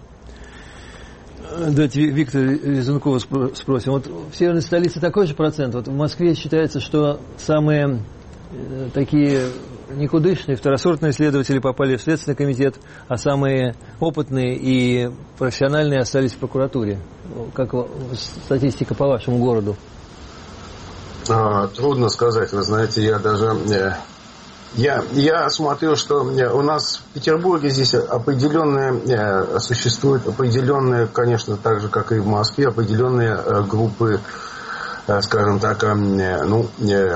[SPEAKER 2] Давайте Виктора Резункова спросим. Вот в северной столице такой же процент. Вот в Москве считается, что самые такие никудышные, второсортные следователи попали в Следственный комитет, а самые опытные и профессиональные остались в прокуратуре. Как статистика по вашему городу?
[SPEAKER 4] А, трудно сказать. Вы знаете, я даже... Я, я смотрю, что у нас в Петербурге здесь определенные, существуют определенные, конечно, так же, как и в Москве, определенные группы, скажем так, ну,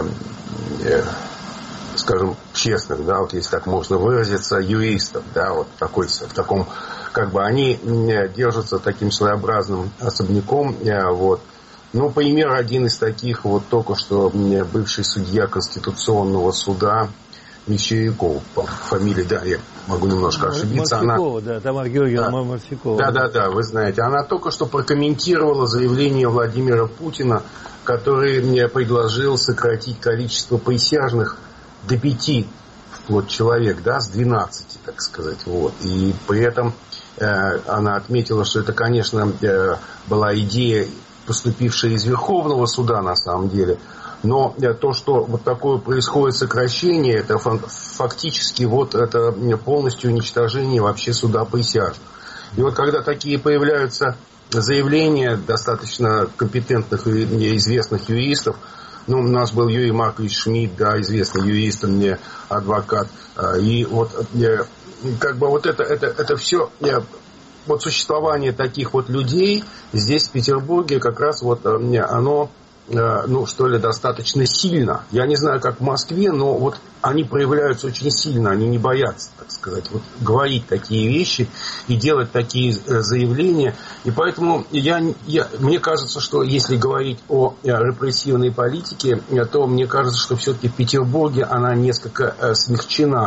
[SPEAKER 4] скажем, честных, да, вот если так можно выразиться, юристов, да, вот такой, в таком, как бы они держатся таким своеобразным особняком, вот. Ну, пример один из таких, вот только что бывший судья Конституционного суда Мещеряков, по фамилии, да, я могу немножко ошибиться.
[SPEAKER 2] Морфякова,
[SPEAKER 4] она...
[SPEAKER 2] да, Тамара Георгиевна да. Морфякова.
[SPEAKER 4] Да, да, да, вы знаете. Она только что прокомментировала заявление Владимира Путина, который мне предложил сократить количество присяжных до пяти вплоть человек, да, с двенадцати, так сказать. Вот. И при этом э, она отметила, что это, конечно, э, была идея, поступившая из Верховного суда на самом деле. Но то, что вот такое происходит сокращение, это фактически вот это полностью уничтожение вообще суда присяжных. И вот когда такие появляются заявления достаточно компетентных и известных юристов, ну, у нас был Юрий Маркович Шмидт, да, известный юрист, мне адвокат, и вот как бы вот это, это, это все... Вот существование таких вот людей здесь, в Петербурге, как раз вот оно, ну, что ли, достаточно сильно. Я не знаю, как в Москве, но вот они проявляются очень сильно, они не боятся, так сказать, вот говорить такие вещи и делать такие заявления. И поэтому я, я, мне кажется, что если говорить о репрессивной политике, то мне кажется, что все-таки в Петербурге она несколько смягчена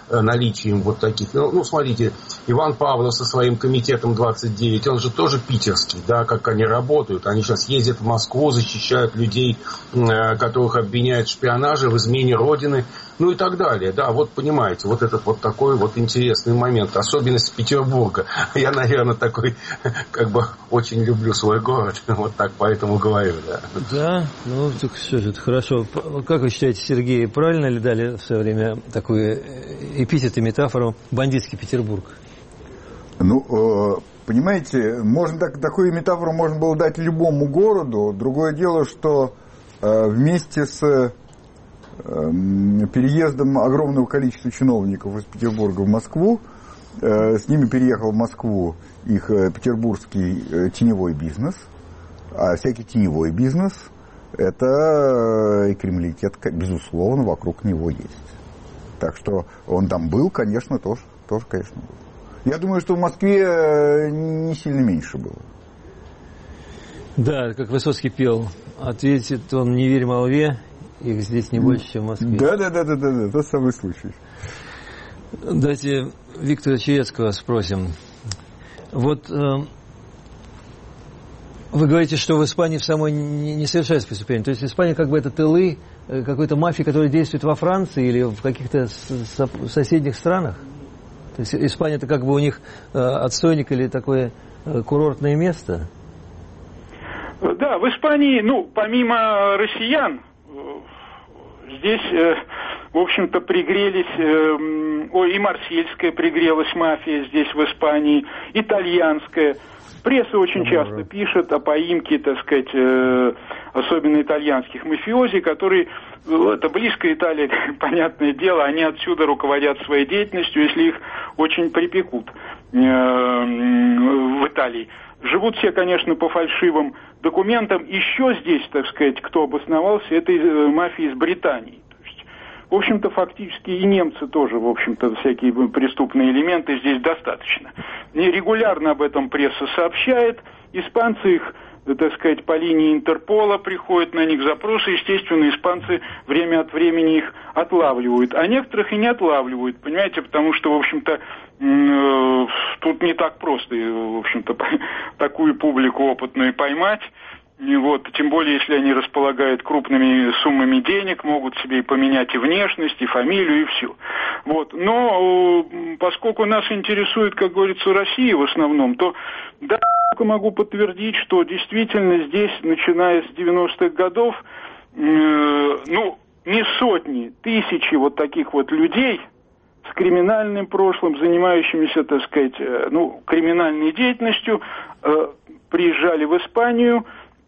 [SPEAKER 4] наличием вот таких. Ну, ну, смотрите, Иван Павлов со своим комитетом двадцать девять, он же тоже питерский, да, как они работают. Они сейчас ездят в Москву, защищают людей, которых обвиняют в шпионаже, в измене Родины, ну и так далее. Да, вот понимаете, вот этот вот такой вот интересный момент, особенность Петербурга. Я, наверное, такой, как бы, очень люблю свой город, вот так поэтому говорю, да.
[SPEAKER 2] Да, ну, так что же, это хорошо. Как вы считаете, Сергей, правильно ли дали в свое время такую эпитет и метафору «бандитский Петербург»?
[SPEAKER 3] Ну, понимаете, можно так, такую метафору можно было дать любому городу. Другое дело, что вместе с переездом огромного количества чиновников из Петербурга в Москву, с ними переехал в Москву их петербургский теневой бизнес, а всякий теневой бизнес – это и кремлитет, безусловно, вокруг него есть. Так что он там был, конечно, тоже, тоже конечно, был. Я думаю, что в Москве не сильно меньше было.
[SPEAKER 2] Да, как Высоцкий пел, ответит он: не верь молве, их здесь не больше, чем в Москве.
[SPEAKER 3] Да, да, да, да, да, да, тот самый случай.
[SPEAKER 2] Давайте Виктора Чаецкого спросим. Вот э, вы говорите, что в Испании в самой не, не совершается преступление. То есть Испания как бы это тылы э, какой-то мафии, которая действует во Франции или в каких-то с, с, соседних странах? То есть Испания это как бы у них э, отстойник или такое э, курортное место?
[SPEAKER 5] Да, в Испании, ну, помимо россиян, здесь, э, в общем-то, пригрелись, э, ой, и марсельская пригрелась мафия здесь, в Испании, итальянская. Пресса очень часто пишет о поимке, так сказать, э, особенно итальянских мафиози, которые, это близко Италия, понятное дело, они отсюда руководят своей деятельностью, если их очень припекут э, в Италии. Живут все, конечно, по фальшивым документам. Еще здесь, так сказать, кто обосновался, это мафия из Британии. То есть, в общем-то, фактически и немцы тоже, в общем-то, всякие преступные элементы здесь достаточно. И регулярно об этом пресса сообщает. Испанцы их, так сказать, по линии Интерпола приходят на них запросы. Естественно, испанцы время от времени их отлавливают. А некоторых и не отлавливают, понимаете, потому что, в общем-то, тут не так просто, в общем-то, такую публику опытную поймать. И вот, тем более, если они располагают крупными суммами денег, могут себе и поменять и внешность, и фамилию, и все. Вот. Но поскольку нас интересует, как говорится, Россия в основном, то да, могу подтвердить, что действительно здесь, начиная с девяностых годов, э, ну, не сотни, тысячи вот таких вот людей с криминальным прошлым, занимающимися, так сказать, э, ну, криминальной деятельностью, э, приезжали в Испанию,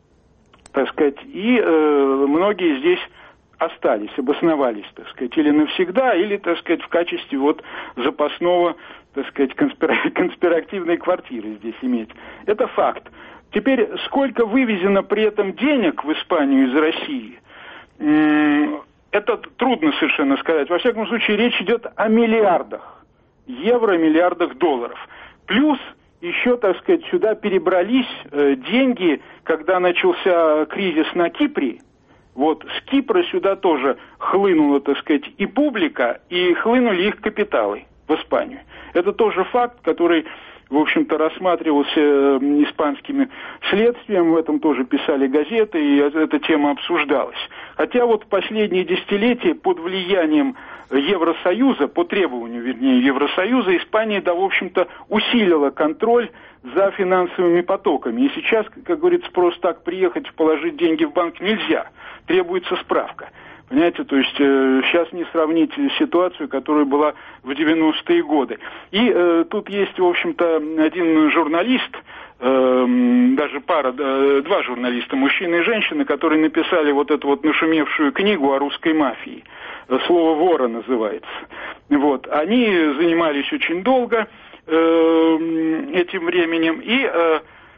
[SPEAKER 5] так сказать, и э, многие здесь остались, обосновались, так сказать, или навсегда, или, так сказать, в качестве вот запасного, так сказать, конспира- конспиративной квартиры здесь иметь. Это факт. Теперь, сколько вывезено при этом денег в Испанию из России, м- это трудно совершенно сказать. Во всяком случае, речь идет о миллиардах евро, миллиардах долларов. Плюс еще, так сказать, сюда перебрались э, деньги, когда начался кризис на Кипре. Вот с Кипра сюда тоже хлынула, так сказать, и публика, и хлынули их капиталы в Испанию. Это тоже факт, который, в общем-то, рассматривался э, испанским следствием, в этом тоже писали газеты, и эта тема обсуждалась. Хотя вот в последние десятилетия под влиянием Евросоюза, по требованию, вернее, Евросоюза, Испания, да, в общем-то, усилила контроль за финансовыми потоками. И сейчас, как говорится, просто так приехать, положить деньги в банк нельзя. Требуется справка. Понимаете, то есть э, сейчас не сравнить ситуацию, которая была в девяностые годы. И э, тут есть, в общем-то, один журналист, э, даже пара, э, два журналиста, мужчина и женщина, которые написали вот эту вот нашумевшую книгу о русской мафии. «Слово вора» называется. Вот. Они занимались очень долго э, этим временем, и э,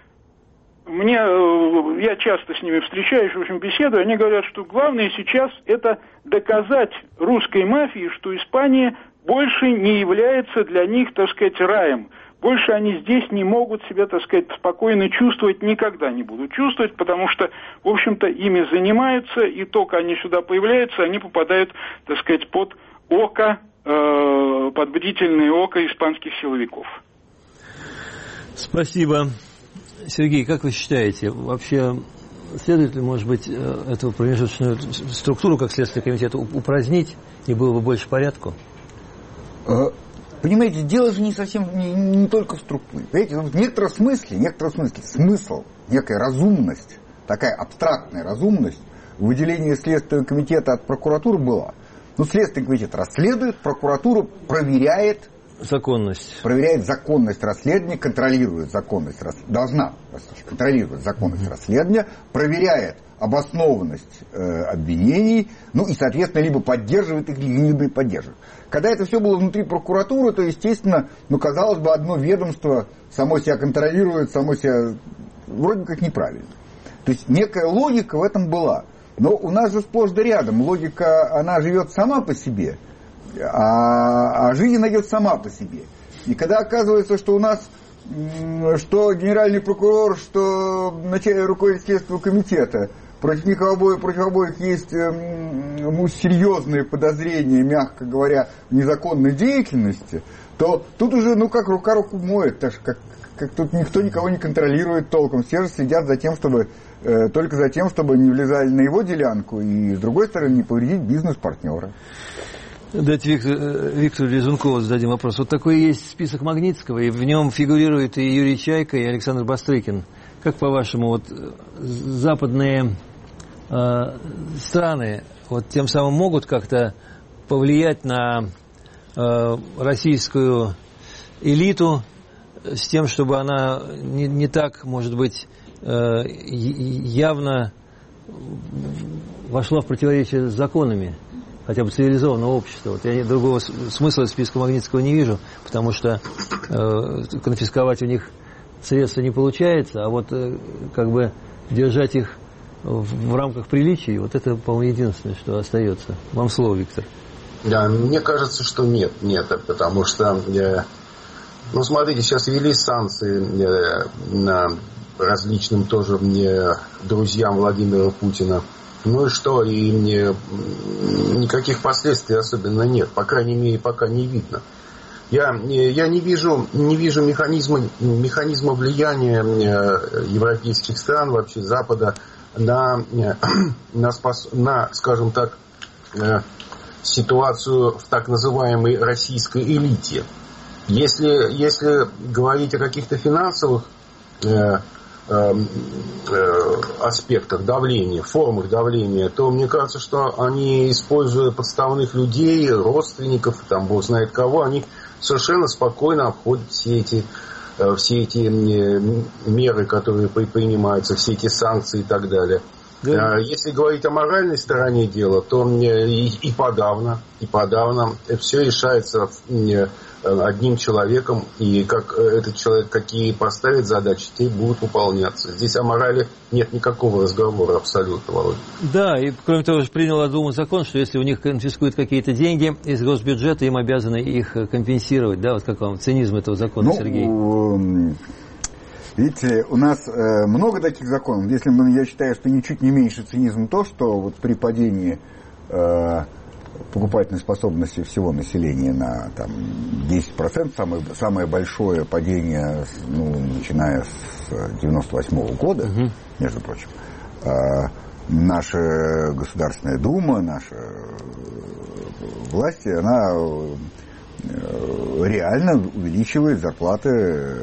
[SPEAKER 5] мне, э, я часто с ними встречаюсь, в общем, беседую, они говорят, что главное сейчас это доказать русской мафии, что Испания больше не является для них, так сказать, раем. Больше они здесь не могут себя, так сказать, спокойно чувствовать, никогда не будут чувствовать, потому что, в общем-то, ими занимаются, и только они сюда появляются, они попадают, так сказать, под око э, под бдительное око испанских силовиков.
[SPEAKER 2] Спасибо. Сергей, как вы считаете, вообще следует ли, может быть, эту промежуточную структуру, как Следственный комитет, упразднить, и было бы больше порядку?
[SPEAKER 3] Понимаете, дело же не совсем, не, не только в структуре. Понимаете, в некотором смысле, в некотором смысле смысл, некая разумность, такая абстрактная разумность в выделении Следственного комитета от прокуратуры была. Ну, Следственный комитет расследует, прокуратура проверяет
[SPEAKER 2] законность.
[SPEAKER 3] Проверяет законность расследования, контролирует законность расследования, должна, простите, контролирует законность mm-hmm. расследования, проверяет обоснованность э, обвинений, ну и, соответственно, либо поддерживает их, либо не поддерживает. Когда это все было внутри прокуратуры, то, естественно, ну, казалось бы, одно ведомство само себя контролирует, само себя вроде как неправильно. То есть некая логика в этом была. Но у нас же сплошь да рядом логика, она живет сама по себе, а, а жизнь найдет сама по себе. И когда оказывается, что у нас, что генеральный прокурор, что начальник руководитель Следственного комитета, против них обоих, против обоих есть ну, серьезные подозрения, мягко говоря, в незаконной деятельности, то тут уже, ну как рука руку моет, так как, как тут никто никого не контролирует толком. Все же следят за тем, чтобы э, только за тем, чтобы не влезали на его делянку и, с другой стороны, не повредить бизнес-партнера.
[SPEAKER 2] Дайте Виктору, Виктору Лизункову зададим вопрос. Вот такой есть список Магнитского, и в нем фигурирует и Юрий Чайка, и Александр Бастрыкин. Как, по-вашему, вот западные э, страны вот тем самым могут как-то повлиять на э, российскую элиту с тем, чтобы она не, не так, может быть, э, явно вошла в противоречие с законами хотя бы цивилизованного общества? Вот я другого смысла списка Магнитского не вижу, потому что э, конфисковать у них средства не получается, а вот э, как бы держать их в, в рамках приличий, вот это, по-моему, единственное, что остается. Вам слово, Виктор.
[SPEAKER 4] Да, мне кажется, что нет, нет, потому что, э, ну, смотрите, сейчас ввели санкции э, на различным тоже мне друзьям Владимира Путина. Ну и что, и мне никаких последствий особенно нет, по крайней мере, пока не видно. Я, я не вижу, не вижу механизма, механизма влияния европейских стран, вообще Запада, на, на, спас, на, скажем так, ситуацию в так называемой российской элите. Если, если говорить о каких-то финансовых аспектах давления, формах давления, то мне кажется, что они, используя подставных людей, родственников, там бог знает кого, они совершенно спокойно обходят все эти, все эти меры, которые принимаются, все эти санкции и так далее. Да. Если говорить о моральной стороне дела, то и, и подавно, и подавно все решается одним человеком, и как этот человек какие поставит задачи, те будут выполняться. Здесь о морали нет никакого разговора абсолютно, Володя.
[SPEAKER 2] Да, и кроме того, приняла Дума закон, что если у них конфискуют какие-то деньги из госбюджета, им обязаны их компенсировать. Да, вот как вам цинизм этого закона, ну, Сергей?
[SPEAKER 3] Видите, у нас э, много таких законов. Если я считаю, что ничуть не меньше цинизм то, что вот при падении э, покупательной способности всего населения на там, десять процентов, самое, самое большое падение, ну, начиная с девяносто восьмого года, угу. между прочим, э, наша Государственная Дума, наша власть, она э, реально увеличивает зарплаты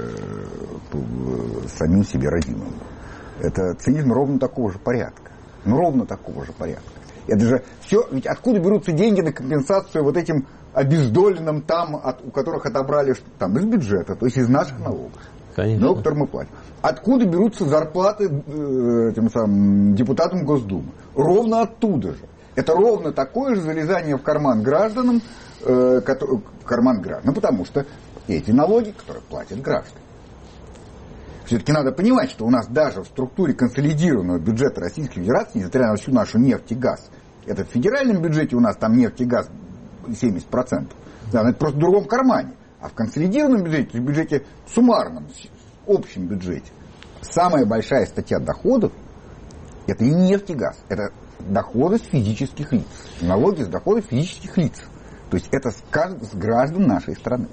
[SPEAKER 3] самим себе родимым. Это цинизм ровно такого же порядка. Ну, ровно такого же порядка. Это же все, ведь откуда берутся деньги на компенсацию вот этим обездоленным там, от, у которых отобрали там из бюджета, то есть из наших налогов.
[SPEAKER 2] Конечно.
[SPEAKER 3] Налог, который мы платим. Откуда берутся зарплаты э, тем самым депутатам Госдумы? Ровно оттуда же. Это ровно такое же залезание в карман гражданам, э, который, в карман граждан. Ну, потому что эти налоги, которые платят граждане. Все-таки надо понимать, что у нас даже в структуре консолидированного бюджета Российской Федерации, несмотря на всю нашу нефть и газ, это в федеральном бюджете у нас там нефть и газ семьдесят процентов, да, но это просто в другом кармане. А в консолидированном бюджете, в бюджете суммарном, в общем бюджете, самая большая статья доходов – это не нефть и газ, это доходы с физических лиц, налоги с доходов физических лиц. То есть это с, с граждан нашей страны.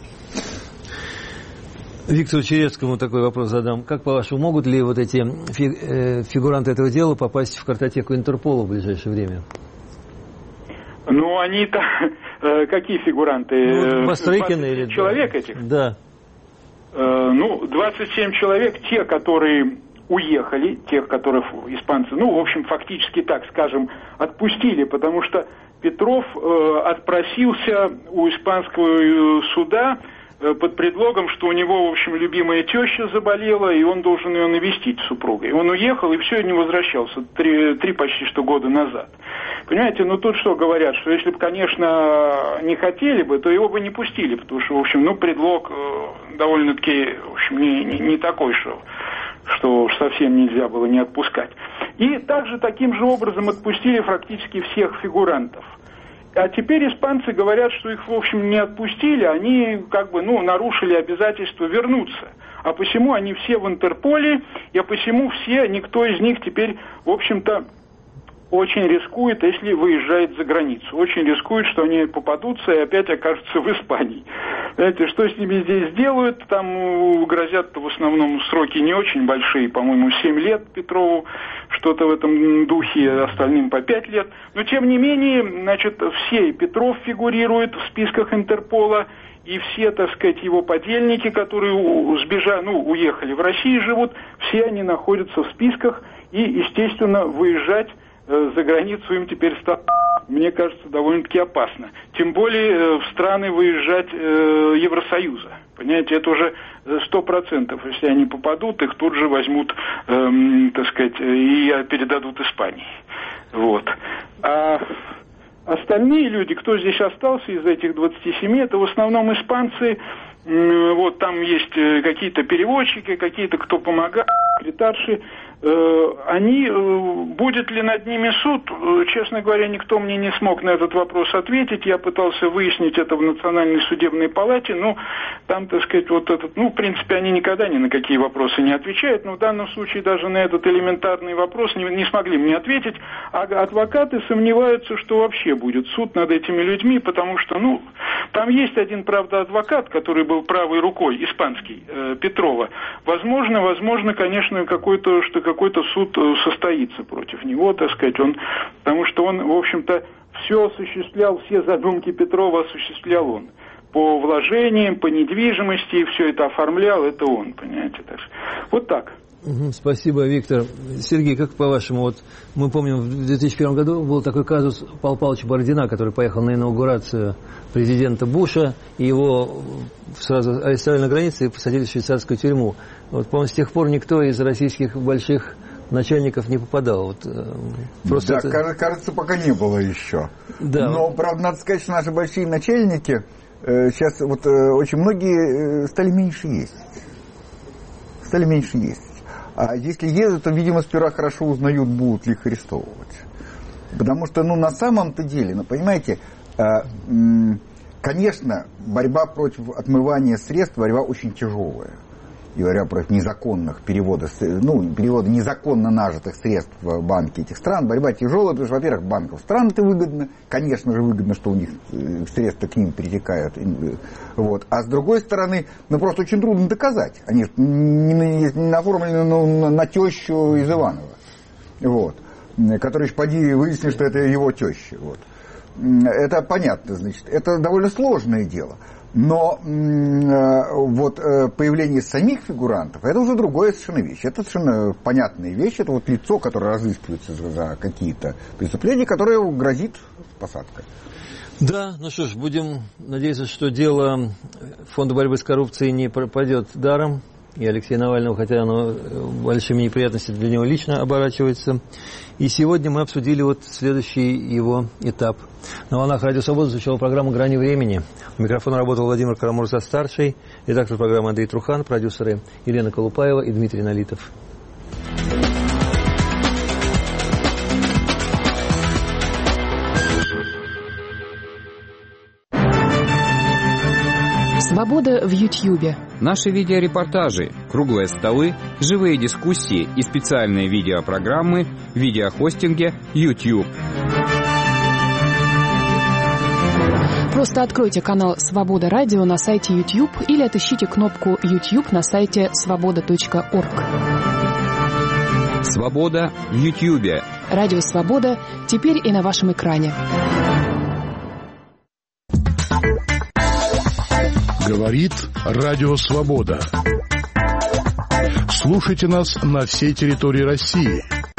[SPEAKER 2] Виктору Черецкому такой вопрос задам. Как, по-вашему, могут ли вот эти фигуранты этого дела попасть в картотеку Интерпола в ближайшее время?
[SPEAKER 5] Ну, они-то... Какие фигуранты?
[SPEAKER 2] Ну, Бастрыкин или...
[SPEAKER 5] Человек этих?
[SPEAKER 2] Да.
[SPEAKER 5] Ну, двадцать семь человек, те, которые уехали, тех, которых испанцы, ну, в общем, фактически, так скажем, отпустили, потому что Петров отпросился у испанского суда под предлогом, что у него, в общем, любимая теща заболела, и он должен ее навестить с супругой. Он уехал, и все, не возвращался, три, три почти что года назад. Понимаете, ну тут что говорят, что если бы, конечно, не хотели бы, то его бы не пустили, потому что, в общем, ну, предлог э, довольно-таки, в общем, не, не, не такой, что, что совсем нельзя было не отпускать. И также таким же образом отпустили практически всех фигурантов. А теперь испанцы говорят, что их, в общем, не отпустили, они как бы, ну, нарушили обязательство вернуться. А посему они все в Интерполе, и посему все, никто из них теперь, в общем-то, очень рискует, если выезжает за границу. Очень рискует, что они попадутся и опять окажутся в Испании. Знаете, что с ними здесь сделают? Там грозят в основном сроки не очень большие, по-моему, семь лет Петрову, что-то в этом духе, остальным по пять лет. Но, тем не менее, значит, все, и Петров фигурирует в списках Интерпола, и все, так сказать, его подельники, которые сбежали, ну, уехали в Россию, живут, все они находятся в списках, и, естественно, выезжать за границу им теперь стало, мне кажется, довольно-таки опасно. Тем более в страны выезжать э, Евросоюза. Понимаете, это уже сто процентов. Если они попадут, их тут же возьмут, э, так сказать, и передадут Испании. Вот. А остальные люди, кто здесь остался из этих двадцати семи, это в основном испанцы. Вот там есть какие-то переводчики, какие-то, кто помогает, секретарши. Они, будет ли над ними суд, честно говоря, никто мне не смог на этот вопрос ответить. Я пытался выяснить это в Национальной судебной палате, но там, так сказать, вот этот, ну, в принципе, они никогда ни на какие вопросы не отвечают, но в данном случае даже на этот элементарный вопрос не, не смогли мне ответить, а адвокаты сомневаются, что вообще будет суд над этими людьми, потому что, ну, там есть один, правда, адвокат, который был правой рукой, испанский, э, Петрова. Возможно, возможно, конечно, какой-то, что какой-то суд состоится против него, так сказать, он, потому что он, в общем-то, все осуществлял, все задумки Петрова осуществлял он. По вложениям, по недвижимости, все это оформлял, это он, понимаете. Так. Вот так.
[SPEAKER 2] Спасибо, Виктор. Сергей, как по-вашему, вот мы помним, в две тысячи первом году был такой казус Павла Павловича Бородина, который поехал на инаугурацию президента Буша, и его сразу арестовали на границе и посадили в швейцарскую тюрьму. Вот, по-моему, с тех пор никто из российских больших начальников не попадал. Вот, просто
[SPEAKER 3] да,
[SPEAKER 2] это...
[SPEAKER 3] кажется, пока не было еще.
[SPEAKER 2] Да.
[SPEAKER 3] Но, правда, надо сказать, что наши большие начальники э, сейчас вот э, очень многие э, стали меньше ездить. Стали меньше ездить. А если ездят, то, видимо, сперва хорошо узнают, будут ли их арестовывать. Потому что, ну, на самом-то деле, ну, понимаете, э, э, конечно, борьба против отмывания средств, борьба очень тяжелая. И говоря против незаконных переводов, ну, перевода незаконно нажитых средств в банки этих стран, борьба тяжелая, потому что, во-первых, банкам стран это выгодно, конечно же, выгодно, что у них средства к ним перетекают, вот. А с другой стороны, ну, просто очень трудно доказать, они не оформлены на, на тещу из Иванова, вот, который, поди, выяснил, что это его теща, вот. Это понятно, значит, это довольно сложное дело. Но э, вот э, появление самих фигурантов, это уже другая совершенно вещь. Это совершенно понятная вещь. Это вот лицо, которое разыскивается за, за какие-то преступления, которое грозит посадкой.
[SPEAKER 2] Да, ну что ж, будем надеяться, что дело Фонда борьбы с коррупцией не пропадет даром. И Алексея Навального, хотя оно большими неприятностями для него лично оборачивается. И сегодня мы обсудили вот следующий его этап. На волнах Радио Свобода звучала программа «Грани времени». У микрофона работал Владимир Карамурза-старший, редактор программы Андрей Трухан, продюсеры Елена Колупаева и Дмитрий Налитов.
[SPEAKER 6] Свобода в Ютьюбе.
[SPEAKER 7] Наши видеорепортажи, круглые столы, живые дискуссии и специальные видеопрограммы в видеохостинге YouTube.
[SPEAKER 6] Просто откройте канал «Свобода Радио» на сайте YouTube или отыщите кнопку YouTube на сайте свобода точка орг.
[SPEAKER 7] «Свобода» в Ютьюбе.
[SPEAKER 6] Радио «Свобода» теперь и на вашем экране.
[SPEAKER 8] Говорит Радио Свобода. Слушайте нас на всей территории России.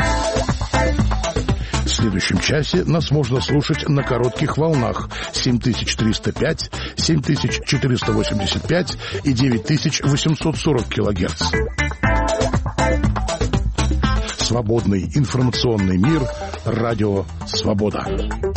[SPEAKER 8] В следующем часе нас можно слушать на коротких волнах семь тысяч триста пять, семь тысяч четыреста восемьдесят пять и девять тысяч восемьсот сорок килогерц. Свободный информационный мир. Радио Свобода.